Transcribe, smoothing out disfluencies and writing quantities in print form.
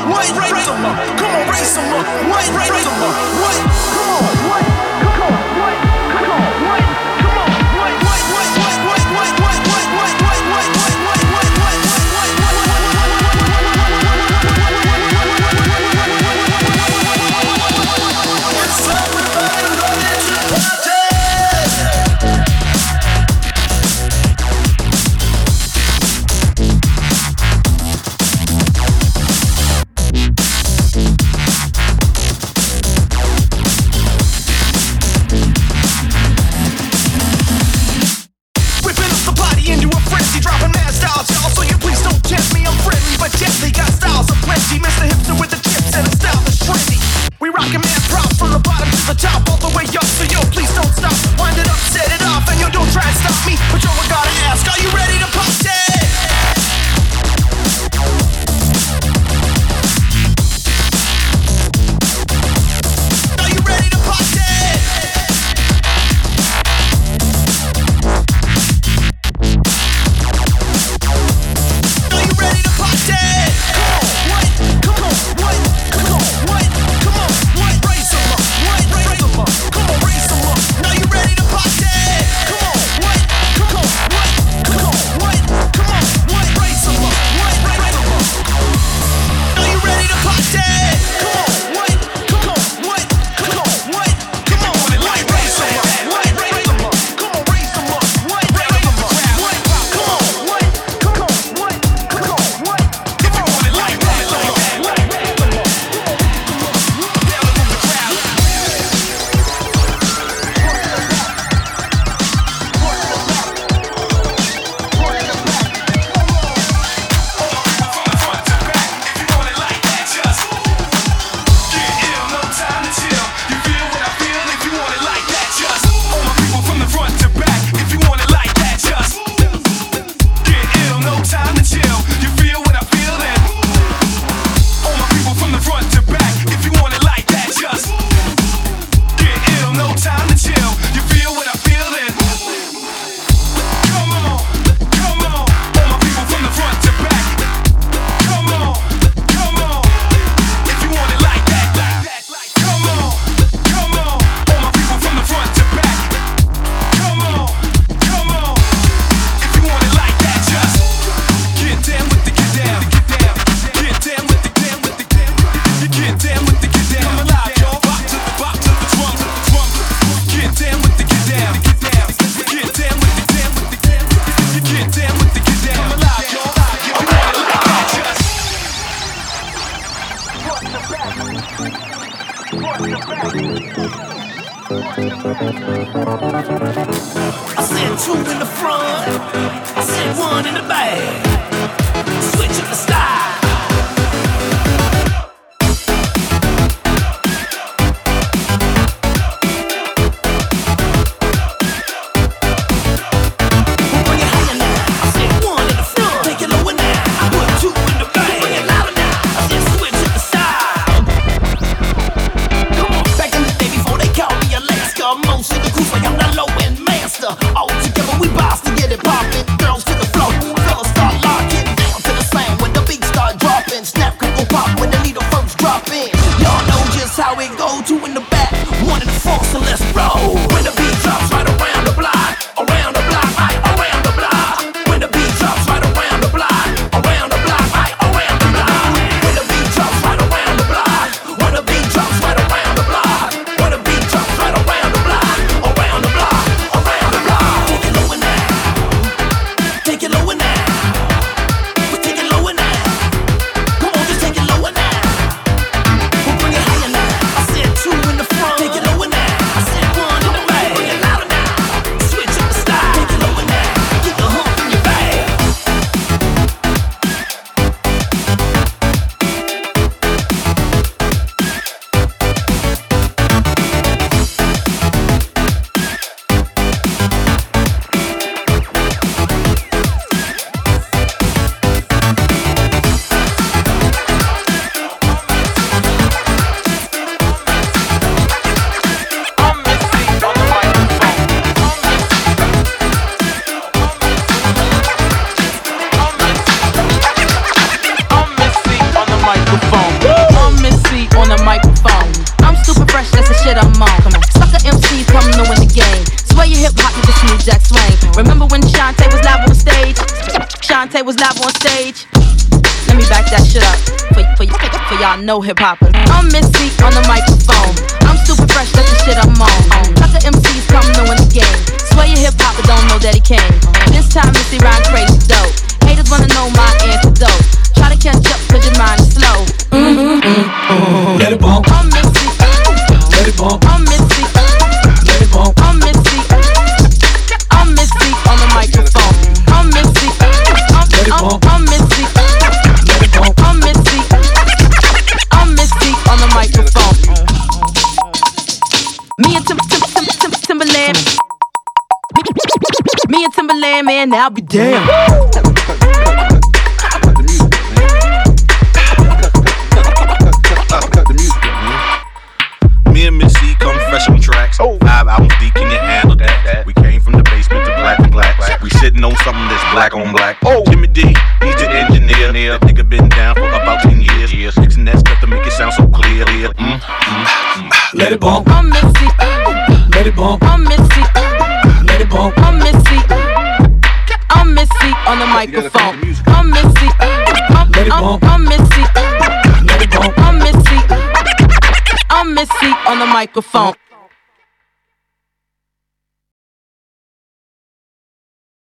What? Raise them up. Come on, raise them up. What? Raise them up. What? Come on. What? Come on. What? Come on. What? Come on. What? What? What? What? What? What? What? What? What? What? What? I said two in the front, I said one in the back. Switch up the style. All together we boss to get it poppin'. Girls to the floor, fellas start locking down to the same when the beat starts. turntables live on stage. Let me back that shit up for y'all know hip hoppers. I'm Missy on the microphone. I'm super fresh, that's the shit I'm on. Tucker MCs come knowing the game. Swear your hip hopper don't know that he came. This time Missy rhyme crazy dope. Haters wanna know my antidote. Try to catch up 'cause your mind is slow. Let it bump. I'm Missy. Let it bump. I'm Missy. Let it bump. I'm Missy. I'm Missy on the microphone. I'm Missy. I'm Missy. I'm Missy. I'm Missy on the microphone. Me and Timberland. Me and Timberland, man, I'll be damned. Me and Missy come fresh on tracks. 5 albums deep, can you handle that? We came from the basement to black and black. We sitting on something that's black on black. Jimmy D, he's the engineer. That nigga been down for about 10 years. Fixing that stuff to make it sound so clear. Let it bump. I'm Missy. Let it bump. I'm Missy. Let it bump. I'm Missy. I'm Missy on the microphone. I'm Missy. I'm Missy. Let it bump. I'm Missy. I'm Missy on the microphone.